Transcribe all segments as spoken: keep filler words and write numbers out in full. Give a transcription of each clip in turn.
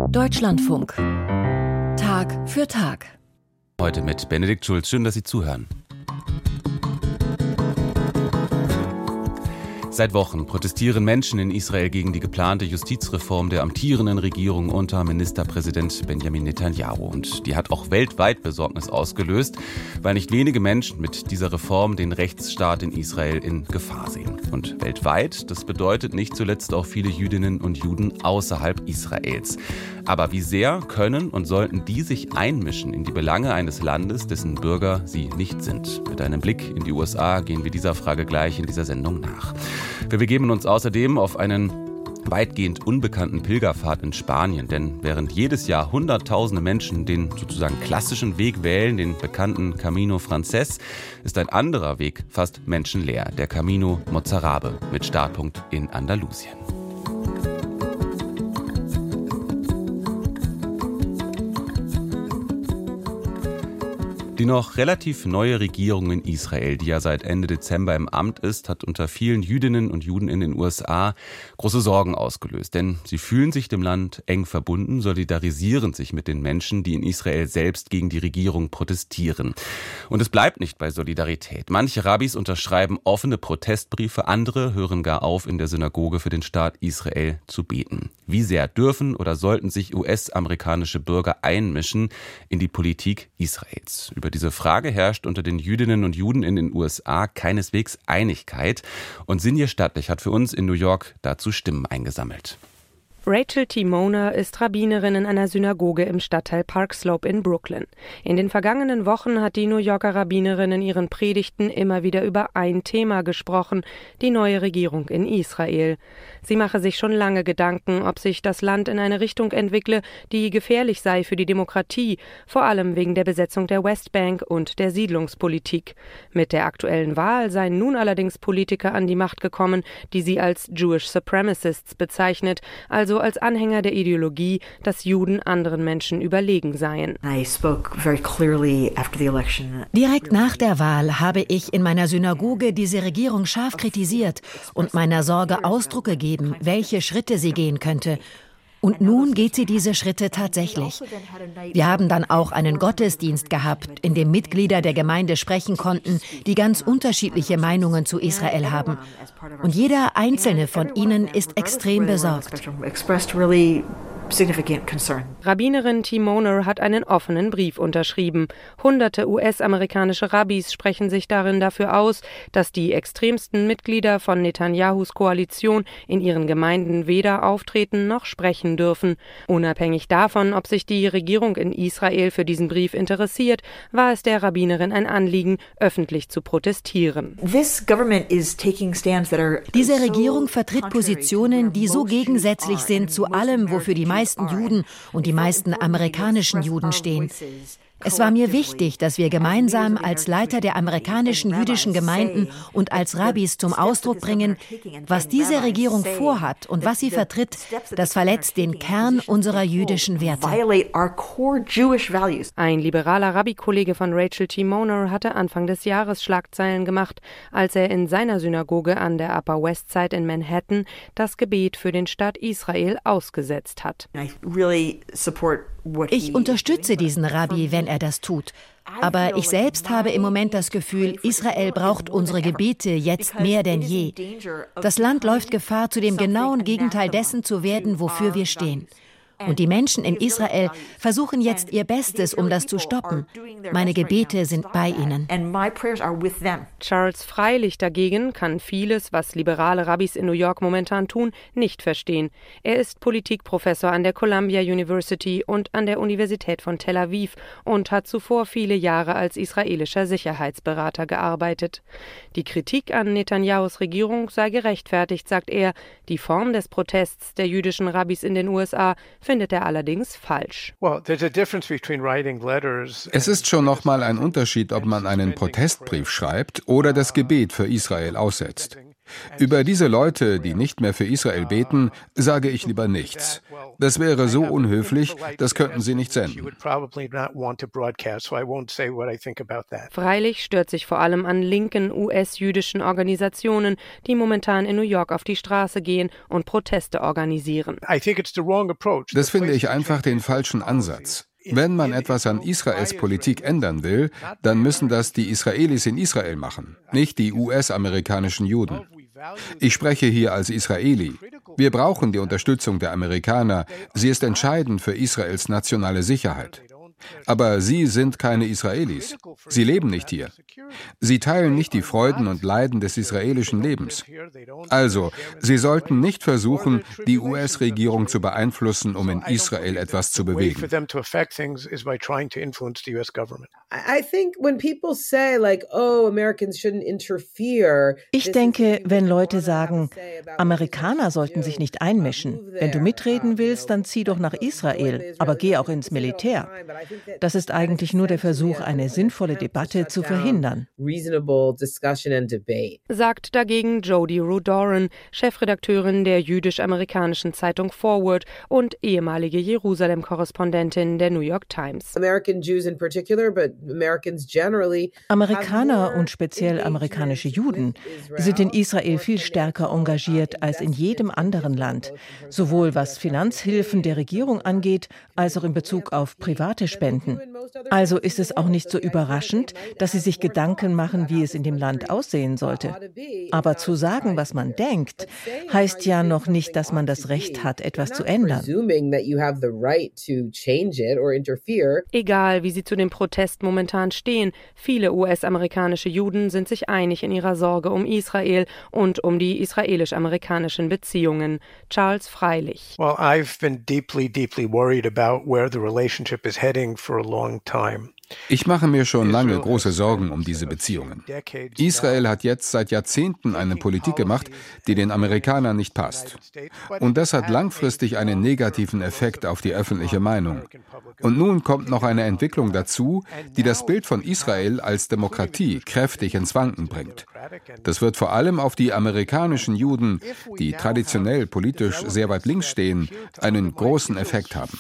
Deutschlandfunk. Tag für Tag. Heute mit Benedikt Schulz. Schön, dass Sie zuhören. Seit Wochen protestieren Menschen in Israel gegen die geplante Justizreform der amtierenden Regierung unter Ministerpräsident Benjamin Netanyahu. Und die hat auch weltweit Besorgnis ausgelöst, weil nicht wenige Menschen mit dieser Reform den Rechtsstaat in Israel in Gefahr sehen. Und weltweit, das bedeutet nicht zuletzt auch viele Jüdinnen und Juden außerhalb Israels. Aber wie sehr können und sollten die sich einmischen in die Belange eines Landes, dessen Bürger sie nicht sind? Mit einem Blick in die U S A gehen wir dieser Frage gleich in dieser Sendung nach. Wir begeben uns außerdem auf einen weitgehend unbekannten Pilgerpfad in Spanien. Denn während jedes Jahr Hunderttausende Menschen den sozusagen klassischen Weg wählen, den bekannten Camino Frances, ist ein anderer Weg fast menschenleer, der Camino Mozarabe mit Startpunkt in Andalusien. Die noch relativ neue Regierung in Israel, die ja seit Ende Dezember im Amt ist, hat unter vielen Jüdinnen und Juden in den U S A große Sorgen ausgelöst. Denn sie fühlen sich dem Land eng verbunden, solidarisieren sich mit den Menschen, die in Israel selbst gegen die Regierung protestieren. Und es bleibt nicht bei Solidarität. Manche Rabbis unterschreiben offene Protestbriefe, andere hören gar auf, in der Synagoge für den Staat Israel zu beten. Wie sehr dürfen oder sollten sich U S-amerikanische Bürger einmischen in die Politik Israels? Über diese Frage herrscht unter den Jüdinnen und Juden in den U S A keineswegs Einigkeit. Und Sinje Stattlich hat für uns in New York dazu Stimmen eingesammelt. Rachel Timoner ist Rabbinerin in einer Synagoge im Stadtteil Park Slope in Brooklyn. In den vergangenen Wochen hat die New Yorker Rabbinerin in ihren Predigten immer wieder über ein Thema gesprochen, die neue Regierung in Israel. Sie mache sich schon lange Gedanken, ob sich das Land in eine Richtung entwickle, die gefährlich sei für die Demokratie, vor allem wegen der Besetzung der Westbank und der Siedlungspolitik. Mit der aktuellen Wahl seien nun allerdings Politiker an die Macht gekommen, die sie als Jewish Supremacists bezeichnet, also als Anhänger der Ideologie, dass Juden anderen Menschen überlegen seien. Direkt nach der Wahl habe ich in meiner Synagoge diese Regierung scharf kritisiert und meiner Sorge Ausdruck gegeben, welche Schritte sie gehen könnte. Und nun geht sie diese Schritte tatsächlich. Wir haben dann auch einen Gottesdienst gehabt, in dem Mitglieder der Gemeinde sprechen konnten, die ganz unterschiedliche Meinungen zu Israel haben. Und jeder einzelne von ihnen ist extrem besorgt. Rabbinerin Timoner hat einen offenen Brief unterschrieben. Hunderte U S-amerikanische Rabbis sprechen sich darin dafür aus, dass die extremsten Mitglieder von Netanyahus Koalition in ihren Gemeinden weder auftreten noch sprechen dürfen. Unabhängig davon, ob sich die Regierung in Israel für diesen Brief interessiert, war es der Rabbinerin ein Anliegen, öffentlich zu protestieren. Diese Regierung vertritt Positionen, die so gegensätzlich sind zu allem, wofür die meisten Juden und die meisten amerikanischen Juden stehen. Es war mir wichtig, dass wir gemeinsam als Leiter der amerikanischen jüdischen Gemeinden und als Rabbis zum Ausdruck bringen, was diese Regierung vorhat und was sie vertritt, das verletzt den Kern unserer jüdischen Werte. Ein liberaler Rabbi-Kollege von Rachel Timoner hatte Anfang des Jahres Schlagzeilen gemacht, als er in seiner Synagoge an der Upper West Side in Manhattan das Gebet für den Staat Israel ausgesetzt hat. Ich unterstütze diesen Rabbi, wenn er das tut. Aber ich selbst habe im Moment das Gefühl, Israel braucht unsere Gebete jetzt mehr denn je. Das Land läuft Gefahr, zu dem genauen Gegenteil dessen zu werden, wofür wir stehen. Und die Menschen in Israel versuchen jetzt ihr Bestes, um das zu stoppen. Meine Gebete sind bei ihnen. Charles Freilich dagegen kann vieles, was liberale Rabbis in New York momentan tun, nicht verstehen. Er ist Politikprofessor an der Columbia University und an der Universität von Tel Aviv und hat zuvor viele Jahre als israelischer Sicherheitsberater gearbeitet. Die Kritik an Netanyahus Regierung sei gerechtfertigt, sagt er. Die Form des Protests der jüdischen Rabbis in den U S A findet er allerdings falsch. Es ist schon nochmal ein Unterschied, ob man einen Protestbrief schreibt oder das Gebet für Israel aussetzt. Über diese Leute, die nicht mehr für Israel beten, sage ich lieber nichts. Das wäre so unhöflich, das könnten Sie nicht senden. Freilich stört sich vor allem an linken U S-jüdischen Organisationen, die momentan in New York auf die Straße gehen und Proteste organisieren. Das finde ich einfach den falschen Ansatz. Wenn man etwas an Israels Politik ändern will, dann müssen das die Israelis in Israel machen, nicht die U S-amerikanischen Juden. Ich spreche hier als Israeli. Wir brauchen die Unterstützung der Amerikaner. Sie ist entscheidend für Israels nationale Sicherheit. Aber sie sind keine Israelis. Sie leben nicht hier. Sie teilen nicht die Freuden und Leiden des israelischen Lebens. Also, sie sollten nicht versuchen, die U S-Regierung zu beeinflussen, um in Israel etwas zu bewegen. Ich denke, wenn Leute sagen, Amerikaner sollten sich nicht einmischen. Wenn du mitreden willst, dann zieh doch nach Israel, aber geh auch ins Militär. Das ist eigentlich nur der Versuch, eine sinnvolle Debatte zu verhindern. Sagt dagegen Jody Rudoran, Chefredakteurin der jüdisch-amerikanischen Zeitung Forward und ehemalige Jerusalem-Korrespondentin der New York Times. Amerikaner und speziell amerikanische Juden sind in Israel viel stärker engagiert als in jedem anderen Land, sowohl was Finanzhilfen der Regierung angeht, als auch in Bezug auf private Spenden. Also ist es auch nicht so überraschend, dass sie sich Gedanken machen, wie es in dem Land aussehen sollte. Aber zu sagen, was man denkt, heißt ja noch nicht, dass man das Recht hat, etwas zu ändern. Egal, wie sie zu dem Protest momentan stehen, viele U S-amerikanische Juden sind sich einig in ihrer Sorge um Israel und um die israelisch-amerikanischen Beziehungen. Charles Freilich. Well, I've been deeply, deeply worried about where the relationship is heading for a long time. Ich mache mir schon lange große Sorgen um diese Beziehungen. Israel hat jetzt seit Jahrzehnten eine Politik gemacht, die den Amerikanern nicht passt. Und das hat langfristig einen negativen Effekt auf die öffentliche Meinung. Und nun kommt noch eine Entwicklung dazu, die das Bild von Israel als Demokratie kräftig ins Wanken bringt. Das wird vor allem auf die amerikanischen Juden, die traditionell politisch sehr weit links stehen, einen großen Effekt haben.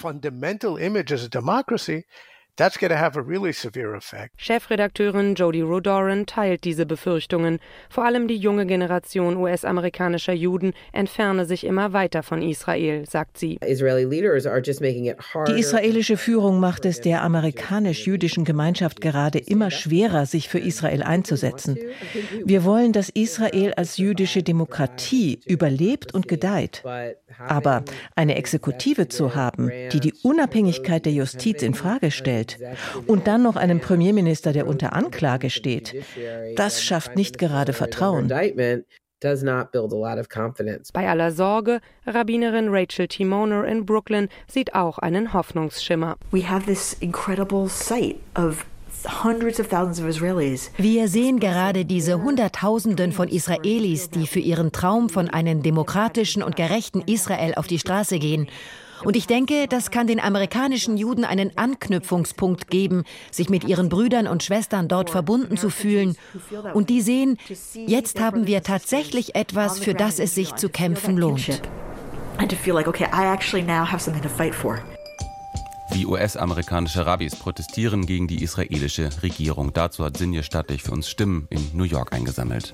That's going to have a really severe effect. Chefredakteurin Jody Rudoran teilt diese Befürchtungen. Vor allem die junge Generation U S-amerikanischer Juden entferne sich immer weiter von Israel, sagt sie. Die israelische Führung macht es der amerikanisch-jüdischen Gemeinschaft gerade immer schwerer, sich für Israel einzusetzen. Wir wollen, dass Israel als jüdische Demokratie überlebt und gedeiht. Aber eine Exekutive zu haben, die die Unabhängigkeit der Justiz in Frage stellt, und dann noch einen Premierminister, der unter Anklage steht, das schafft nicht gerade Vertrauen. Bei aller Sorge, Rabbinerin Rachel Timoner in Brooklyn sieht auch einen Hoffnungsschimmer. We have this incredible sight of Wir sehen gerade diese Hunderttausenden von Israelis, die für ihren Traum von einem demokratischen und gerechten Israel auf die Straße gehen. Und ich denke, das kann den amerikanischen Juden einen Anknüpfungspunkt geben, sich mit ihren Brüdern und Schwestern dort verbunden zu fühlen. Und die sehen, jetzt haben wir tatsächlich etwas, für das es sich zu kämpfen lohnt. Die U S-amerikanische Rabbis protestieren gegen die israelische Regierung. Dazu hat Sinje Stattlich für uns Stimmen in New York eingesammelt.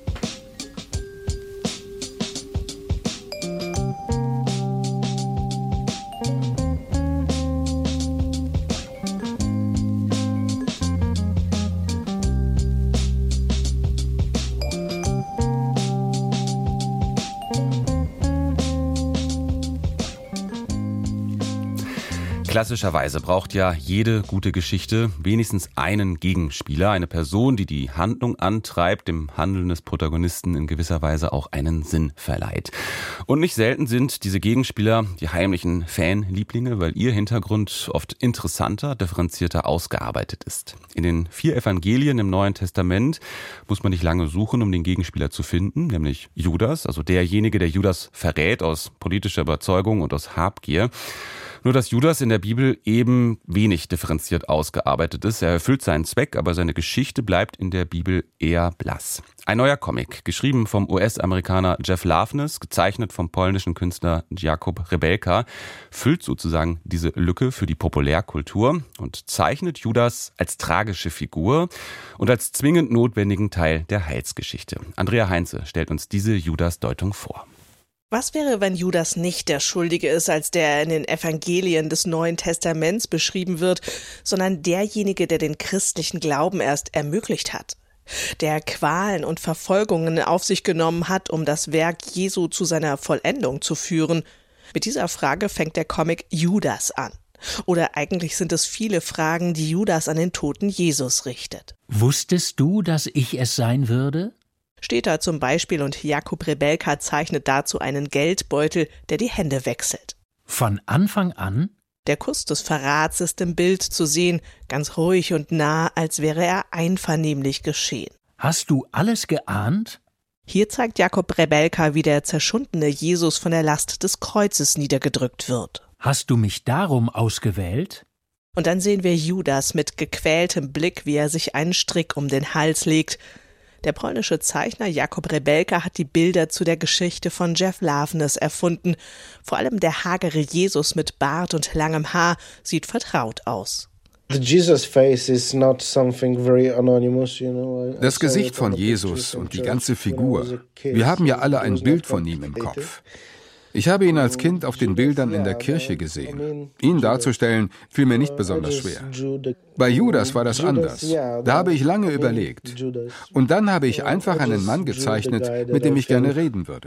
Klassischerweise braucht ja jede gute Geschichte wenigstens einen Gegenspieler, eine Person, die die Handlung antreibt, dem Handeln des Protagonisten in gewisser Weise auch einen Sinn verleiht. Und nicht selten sind diese Gegenspieler die heimlichen Fanlieblinge, weil ihr Hintergrund oft interessanter, differenzierter ausgearbeitet ist. In den vier Evangelien im Neuen Testament muss man nicht lange suchen, um den Gegenspieler zu finden, nämlich Judas, also derjenige, der Judas verrät aus politischer Überzeugung und aus Habgier. Nur dass Judas in der Bibel eben wenig differenziert ausgearbeitet ist. Er erfüllt seinen Zweck, aber seine Geschichte bleibt in der Bibel eher blass. Ein neuer Comic, geschrieben vom U S-Amerikaner Jeff Loveness, gezeichnet vom polnischen Künstler Jakub Rebelka, füllt sozusagen diese Lücke für die Populärkultur und zeichnet Judas als tragische Figur und als zwingend notwendigen Teil der Heilsgeschichte. Andrea Heinze stellt uns diese Judas-Deutung vor. Was wäre, wenn Judas nicht der Schuldige ist, als der in den Evangelien des Neuen Testaments beschrieben wird, sondern derjenige, der den christlichen Glauben erst ermöglicht hat? Der Qualen und Verfolgungen auf sich genommen hat, um das Werk Jesu zu seiner Vollendung zu führen. Mit dieser Frage fängt der Comic Judas an. Oder eigentlich sind es viele Fragen, die Judas an den toten Jesus richtet. Wusstest du, dass ich es sein würde? Steht da zum Beispiel, und Jakub Rebelka zeichnet dazu einen Geldbeutel, der die Hände wechselt. Von Anfang an? Der Kuss des Verrats ist im Bild zu sehen, ganz ruhig und nah, als wäre er einvernehmlich geschehen. Hast du alles geahnt? Hier zeigt Jakub Rebelka, wie der zerschundene Jesus von der Last des Kreuzes niedergedrückt wird. Hast du mich darum ausgewählt? Und dann sehen wir Judas mit gequältem Blick, wie er sich einen Strick um den Hals legt. Der polnische Zeichner Jakub Rebelka hat die Bilder zu der Geschichte von Jeff Loveness erfunden. Vor allem der hagere Jesus mit Bart und langem Haar sieht vertraut aus. Das Gesicht von Jesus und die ganze Figur. Wir haben ja alle ein Bild von ihm im Kopf. Ich habe ihn als Kind auf den Bildern in der Kirche gesehen. Ihn darzustellen, fiel mir nicht besonders schwer. Bei Judas war das anders. Da habe ich lange überlegt. Und dann habe ich einfach einen Mann gezeichnet, mit dem ich gerne reden würde.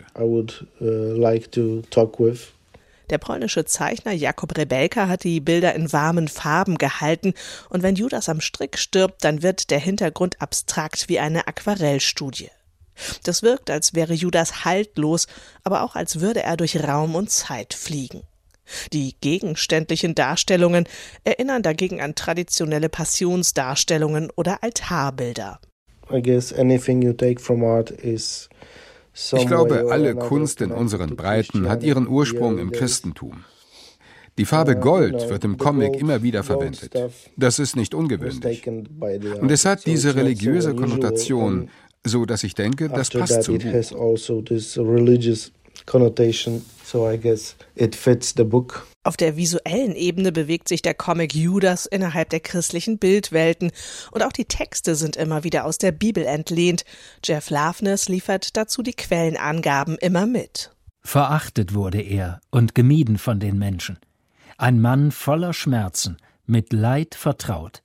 Der polnische Zeichner Jakub Rebelka hat die Bilder in warmen Farben gehalten, und wenn Judas am Strick stirbt, dann wird der Hintergrund abstrakt wie eine Aquarellstudie. Das wirkt, als wäre Judas haltlos, aber auch als würde er durch Raum und Zeit fliegen. Die gegenständlichen Darstellungen erinnern dagegen an traditionelle Passionsdarstellungen oder Altarbilder. Ich glaube, alle Kunst in unseren Breiten hat ihren Ursprung im Christentum. Die Farbe Gold wird im Comic immer wieder verwendet. Das ist nicht ungewöhnlich. Und es hat diese religiöse Konnotation, so dass ich denke, das passt zum Buch. Auf der visuellen Ebene bewegt sich der Comic Judas innerhalb der christlichen Bildwelten, und auch die Texte sind immer wieder aus der Bibel entlehnt. Jeff Loveness liefert dazu die Quellenangaben immer mit. Verachtet wurde er und gemieden von den Menschen. Ein Mann voller Schmerzen, mit Leid vertraut.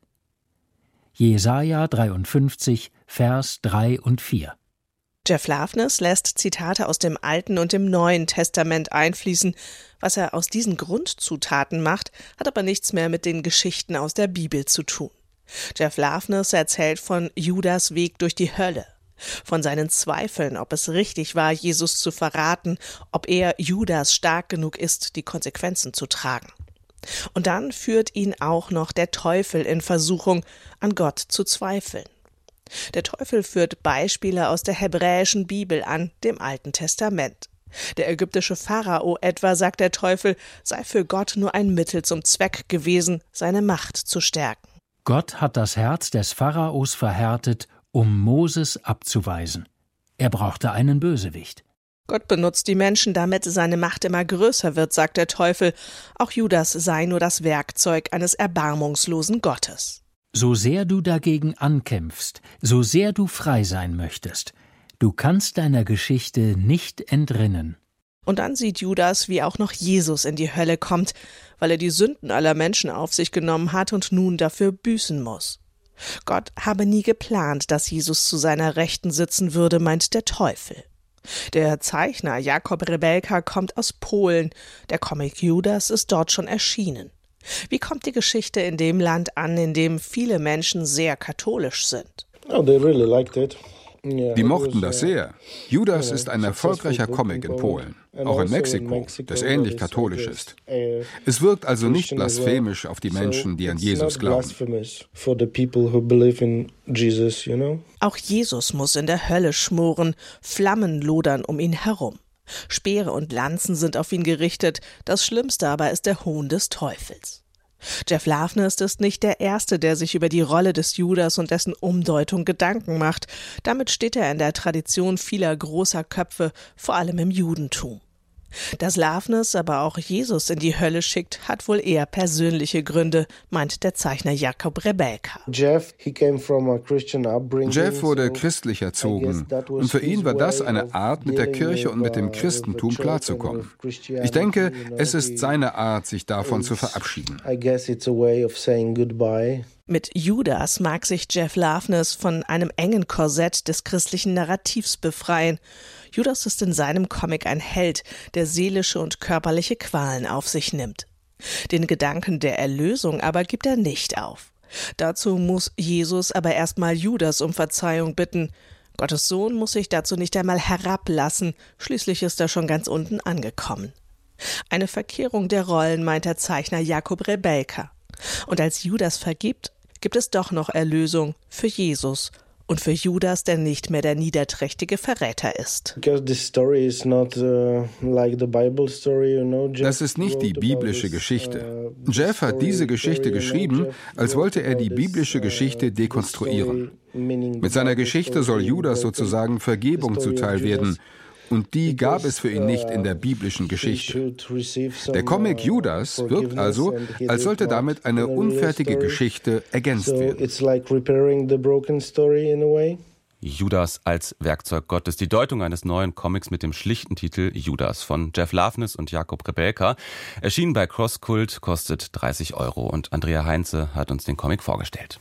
Jesaja dreiundfünfzig, Vers drei und vier. Jeff Loveness lässt Zitate aus dem Alten und dem Neuen Testament einfließen. Was er aus diesen Grundzutaten macht, hat aber nichts mehr mit den Geschichten aus der Bibel zu tun. Jeff Loveness erzählt von Judas Weg durch die Hölle, von seinen Zweifeln, ob es richtig war, Jesus zu verraten, ob er, Judas, stark genug ist, die Konsequenzen zu tragen. Und dann führt ihn auch noch der Teufel in Versuchung, an Gott zu zweifeln. Der Teufel führt Beispiele aus der hebräischen Bibel an, dem Alten Testament. Der ägyptische Pharao etwa, sagt der Teufel, sei für Gott nur ein Mittel zum Zweck gewesen, seine Macht zu stärken. Gott hat das Herz des Pharaos verhärtet, um Moses abzuweisen. Er brauchte einen Bösewicht. Gott benutzt die Menschen, damit seine Macht immer größer wird, sagt der Teufel. Auch Judas sei nur das Werkzeug eines erbarmungslosen Gottes. So sehr du dagegen ankämpfst, so sehr du frei sein möchtest, du kannst deiner Geschichte nicht entrinnen. Und dann sieht Judas, wie auch noch Jesus in die Hölle kommt, weil er die Sünden aller Menschen auf sich genommen hat und nun dafür büßen muss. Gott habe nie geplant, dass Jesus zu seiner Rechten sitzen würde, meint der Teufel. Der Zeichner Jakub Rebelka kommt aus Polen. Der Comic Judas ist dort schon erschienen. Wie kommt die Geschichte in dem Land an, in dem viele Menschen sehr katholisch sind? Oh, they really liked it. Die mochten das sehr. Judas ist ein erfolgreicher Comic in Polen, auch in Mexiko, das ähnlich katholisch ist. Es wirkt also nicht blasphemisch auf die Menschen, die an Jesus glauben. Auch Jesus muss in der Hölle schmoren, Flammen lodern um ihn herum. Speere und Lanzen sind auf ihn gerichtet, das Schlimmste aber ist der Hohn des Teufels. Jeff Loveness ist nicht der Erste, der sich über die Rolle des Judas und dessen Umdeutung Gedanken macht. Damit steht er in der Tradition vieler großer Köpfe, vor allem im Judentum. Dass Loveness aber auch Jesus in die Hölle schickt, hat wohl eher persönliche Gründe, meint der Zeichner Jacob Rebelka. Jeff wurde christlich erzogen und für ihn war das eine Art, mit der Kirche und mit dem Christentum klarzukommen. Ich denke, es ist seine Art, sich davon zu verabschieden. Mit Judas mag sich Jeff Loveness von einem engen Korsett des christlichen Narrativs befreien. Judas ist in seinem Comic ein Held, der seelische und körperliche Qualen auf sich nimmt. Den Gedanken der Erlösung aber gibt er nicht auf. Dazu muss Jesus aber erstmal Judas um Verzeihung bitten. Gottes Sohn muss sich dazu nicht einmal herablassen, schließlich ist er schon ganz unten angekommen. Eine Verkehrung der Rollen, meint der Zeichner Jacob Rebelka. Und als Judas vergibt, gibt es doch noch Erlösung für Jesus und für Judas, der nicht mehr der niederträchtige Verräter ist. Das ist nicht die biblische Geschichte. Jeff hat diese Geschichte geschrieben, als wollte er die biblische Geschichte dekonstruieren. Mit seiner Geschichte soll Judas sozusagen Vergebung zuteil werden. Und die gab es für ihn nicht in der biblischen Geschichte. Der Comic Judas wirkt also, als sollte damit eine unfertige Geschichte ergänzt werden. Judas als Werkzeug Gottes. Die Deutung eines neuen Comics mit dem schlichten Titel Judas von Jeff Loveness und Jacob Rebelka. Erschienen bei Crosskult, kostet dreißig Euro. Und Andrea Heinze hat uns den Comic vorgestellt.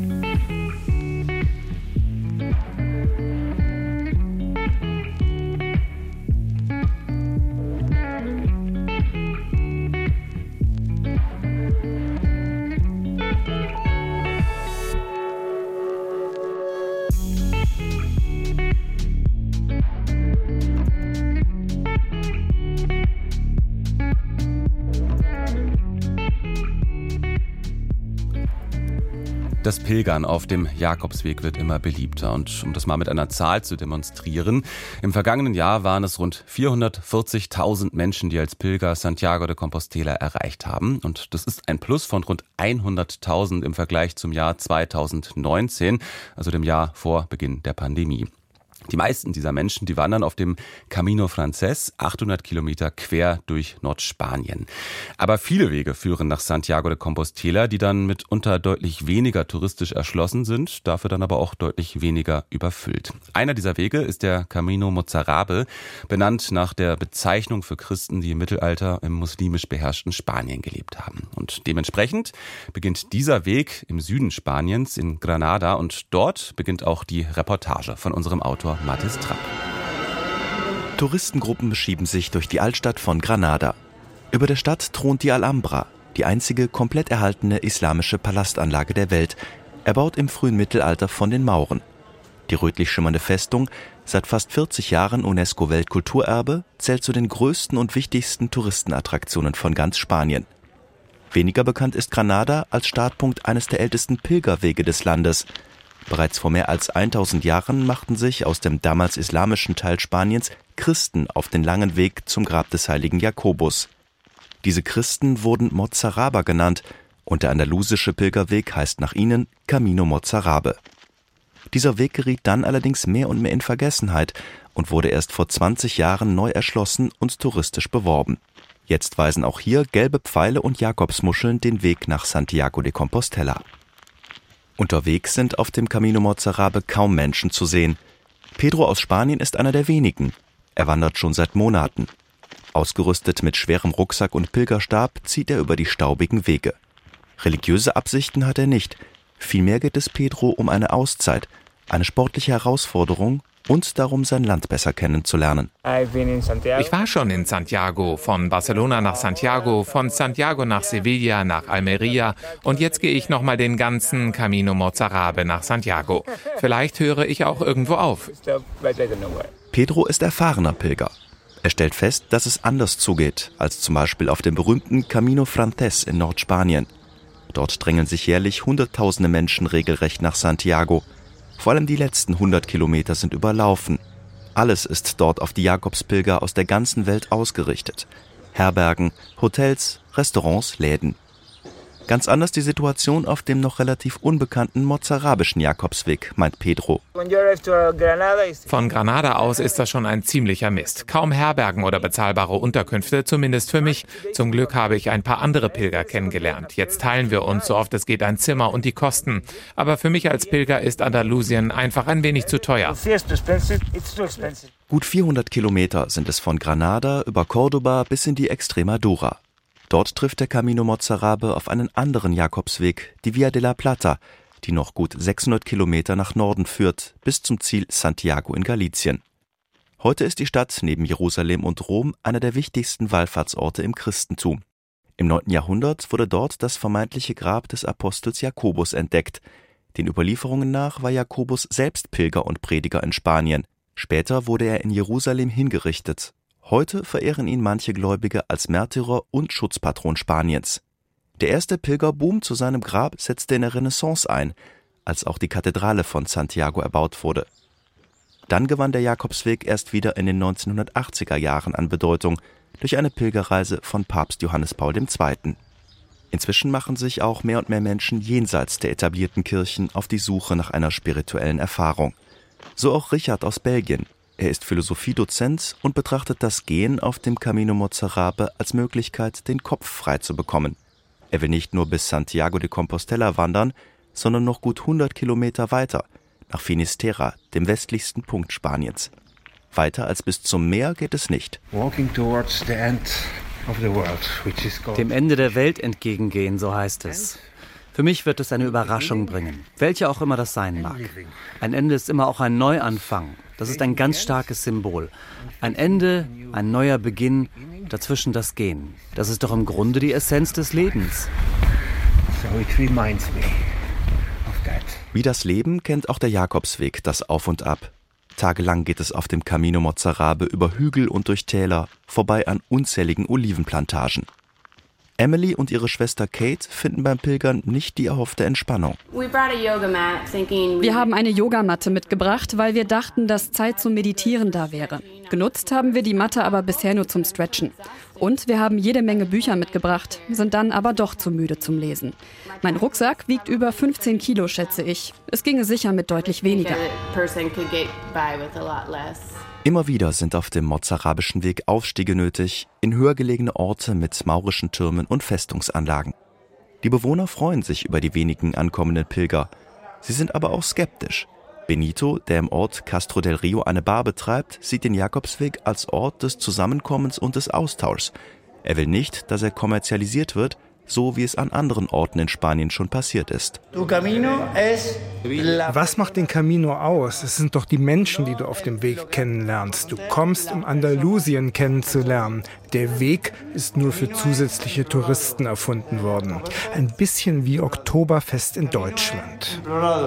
Das Pilgern auf dem Jakobsweg wird immer beliebter. Und um das mal mit einer Zahl zu demonstrieren, im vergangenen Jahr waren es rund vierhundertvierzigtausend Menschen, die als Pilger Santiago de Compostela erreicht haben. Und das ist ein Plus von rund hunderttausend im Vergleich zum Jahr zweitausendneunzehn, also dem Jahr vor Beginn der Pandemie. Die meisten dieser Menschen, die wandern auf dem Camino Frances, achthundert Kilometer quer durch Nordspanien. Aber viele Wege führen nach Santiago de Compostela, die dann mitunter deutlich weniger touristisch erschlossen sind, dafür dann aber auch deutlich weniger überfüllt. Einer dieser Wege ist der Camino Mozarabe, benannt nach der Bezeichnung für Christen, die im Mittelalter im muslimisch beherrschten Spanien gelebt haben. Und dementsprechend beginnt dieser Weg im Süden Spaniens in Granada und dort beginnt auch die Reportage von unserem Autor Mathis Trapp. Touristengruppen beschieben sich durch die Altstadt von Granada. Über der Stadt thront die Alhambra, die einzige komplett erhaltene islamische Palastanlage der Welt, erbaut im frühen Mittelalter von den Mauren. Die rötlich schimmernde Festung, seit fast vierzig Jahren UNESCO-Weltkulturerbe, zählt zu den größten und wichtigsten Touristenattraktionen von ganz Spanien. Weniger bekannt ist Granada als Startpunkt eines der ältesten Pilgerwege des Landes. Bereits vor mehr als tausend Jahren machten sich aus dem damals islamischen Teil Spaniens Christen auf den langen Weg zum Grab des heiligen Jakobus. Diese Christen wurden Mozaraber genannt und der andalusische Pilgerweg heißt nach ihnen Camino Mozarabe. Dieser Weg geriet dann allerdings mehr und mehr in Vergessenheit und wurde erst vor zwanzig Jahren neu erschlossen und touristisch beworben. Jetzt weisen auch hier gelbe Pfeile und Jakobsmuscheln den Weg nach Santiago de Compostela. Unterwegs sind auf dem Camino Mozarabe kaum Menschen zu sehen. Pedro aus Spanien ist einer der wenigen. Er wandert schon seit Monaten. Ausgerüstet mit schwerem Rucksack und Pilgerstab zieht er über die staubigen Wege. Religiöse Absichten hat er nicht. Vielmehr geht es Pedro um eine Auszeit, eine sportliche Herausforderung und darum, sein Land besser kennenzulernen. Ich war schon in Santiago, von Barcelona nach Santiago, von Santiago nach Sevilla, nach Almería und jetzt gehe ich nochmal den ganzen Camino Mozarabe nach Santiago. Vielleicht höre ich auch irgendwo auf. Pedro ist erfahrener Pilger. Er stellt fest, dass es anders zugeht, als zum Beispiel auf dem berühmten Camino Frances in Nordspanien. Dort drängen sich jährlich hunderttausende Menschen regelrecht nach Santiago. Vor allem die letzten hundert Kilometer sind überlaufen. Alles ist dort auf die Jakobspilger aus der ganzen Welt ausgerichtet. Herbergen, Hotels, Restaurants, Läden. Ganz anders die Situation auf dem noch relativ unbekannten mozarabischen Jakobsweg, meint Pedro. Von Granada aus ist das schon ein ziemlicher Mist. Kaum Herbergen oder bezahlbare Unterkünfte, zumindest für mich. Zum Glück habe ich ein paar andere Pilger kennengelernt. Jetzt teilen wir uns, so oft es geht, ein Zimmer und die Kosten. Aber für mich als Pilger ist Andalusien einfach ein wenig zu teuer. Gut vierhundert Kilometer sind es von Granada über Córdoba bis in die Extremadura. Dort trifft der Camino Mozarabe auf einen anderen Jakobsweg, die Via de la Plata, die noch gut sechshundert Kilometer nach Norden führt, bis zum Ziel Santiago in Galicien. Heute ist die Stadt neben Jerusalem und Rom einer der wichtigsten Wallfahrtsorte im Christentum. Im neunten Jahrhundert wurde dort das vermeintliche Grab des Apostels Jakobus entdeckt. Den Überlieferungen nach war Jakobus selbst Pilger und Prediger in Spanien. Später wurde er in Jerusalem hingerichtet. Heute verehren ihn manche Gläubige als Märtyrer und Schutzpatron Spaniens. Der erste Pilgerboom zu seinem Grab setzte in der Renaissance ein, als auch die Kathedrale von Santiago erbaut wurde. Dann gewann der Jakobsweg erst wieder in den neunzehnhundertachtziger Jahren an Bedeutung durch eine Pilgerreise von Papst Johannes Paul der Zweite. Inzwischen machen sich auch mehr und mehr Menschen jenseits der etablierten Kirchen auf die Suche nach einer spirituellen Erfahrung. So auch Richard aus Belgien. Er ist Philosophiedozent und betrachtet das Gehen auf dem Camino Mozarabe als Möglichkeit, den Kopf frei zu bekommen. Er will nicht nur bis Santiago de Compostela wandern, sondern noch gut hundert Kilometer weiter, nach Finisterre, dem westlichsten Punkt Spaniens. Weiter als bis zum Meer geht es nicht. Dem Ende der Welt entgegengehen, so heißt es. Für mich wird es eine Überraschung bringen, welche auch immer das sein mag. Ein Ende ist immer auch ein Neuanfang. Das ist ein ganz starkes Symbol. Ein Ende, ein neuer Beginn, dazwischen das Gehen. Das ist doch im Grunde die Essenz des Lebens. Wie das Leben kennt auch der Jakobsweg das Auf und Ab. Tagelang geht es auf dem Camino Mozarabe über Hügel und durch Täler, vorbei an unzähligen Olivenplantagen. Emily und ihre Schwester Kate finden beim Pilgern nicht die erhoffte Entspannung. Wir haben eine Yogamatte mitgebracht, weil wir dachten, dass Zeit zum Meditieren da wäre. Genutzt haben wir die Matte aber bisher nur zum Stretchen. Und wir haben jede Menge Bücher mitgebracht, sind dann aber doch zu müde zum Lesen. Mein Rucksack wiegt über fünfzehn Kilo, schätze ich. Es ginge sicher mit deutlich weniger. Immer wieder sind auf dem mozarabischen Weg Aufstiege nötig, in höher gelegene Orte mit maurischen Türmen und Festungsanlagen. Die Bewohner freuen sich über die wenigen ankommenden Pilger. Sie sind aber auch skeptisch. Benito, der im Ort Castro del Rio eine Bar betreibt, sieht den Jakobsweg als Ort des Zusammenkommens und des Austauschs. Er will nicht, dass er kommerzialisiert wird, so wie es an anderen Orten in Spanien schon passiert ist. Was macht den Camino aus? Es sind doch die Menschen, die du auf dem Weg kennenlernst. Du kommst, um Andalusien kennenzulernen. Der Weg ist nur für zusätzliche Touristen erfunden worden. Ein bisschen wie Oktoberfest in Deutschland.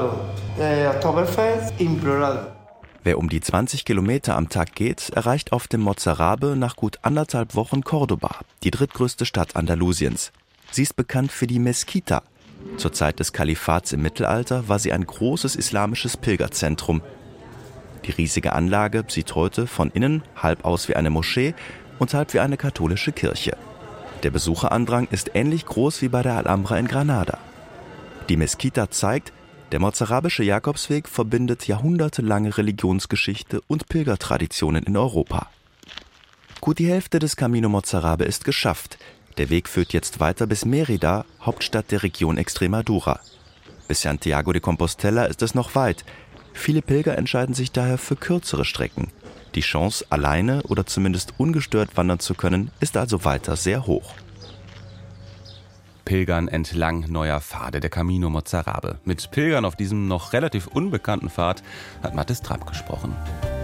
Wer um die zwanzig Kilometer am Tag geht, erreicht auf dem Mozarabe nach gut anderthalb Wochen Córdoba, die drittgrößte Stadt Andalusiens. Sie ist bekannt für die Meskita. Zur Zeit des Kalifats im Mittelalter war sie ein großes islamisches Pilgerzentrum. Die riesige Anlage sieht heute von innen halb aus wie eine Moschee und halb wie eine katholische Kirche. Der Besucherandrang ist ähnlich groß wie bei der Alhambra in Granada. Die Meskita zeigt, der mozarabische Jakobsweg verbindet jahrhundertelange Religionsgeschichte und Pilgertraditionen in Europa. Gut die Hälfte des Camino Mozarabe ist geschafft. Der Weg führt jetzt weiter bis Mérida, Hauptstadt der Region Extremadura. Bis Santiago de Compostela ist es noch weit. Viele Pilger entscheiden sich daher für kürzere Strecken. Die Chance, alleine oder zumindest ungestört wandern zu können, ist also weiter sehr hoch. Pilgern entlang neuer Pfade, der Camino Mozarabe. Mit Pilgern auf diesem noch relativ unbekannten Pfad hat Mathis Trapp gesprochen.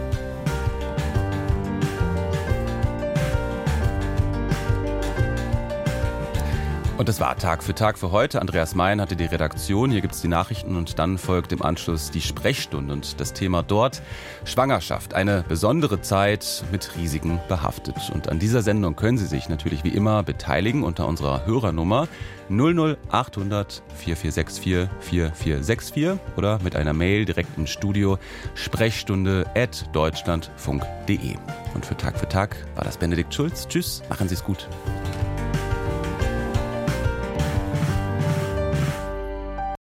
Und das war Tag für Tag für heute. Andreas Mein hatte die Redaktion. Hier gibt es die Nachrichten und dann folgt im Anschluss die Sprechstunde. Und das Thema dort: Schwangerschaft. Eine besondere Zeit mit Risiken behaftet. Und an dieser Sendung können Sie sich natürlich wie immer beteiligen unter unserer Hörernummer null null achthundert vierundvierzig vierundvierzig vierundvierzig vierundvierzig oder mit einer Mail direkt im Studio sprechstunde at deutschlandfunk punkt de. Und für Tag für Tag war das Benedikt Schulz. Tschüss, machen Sie es gut.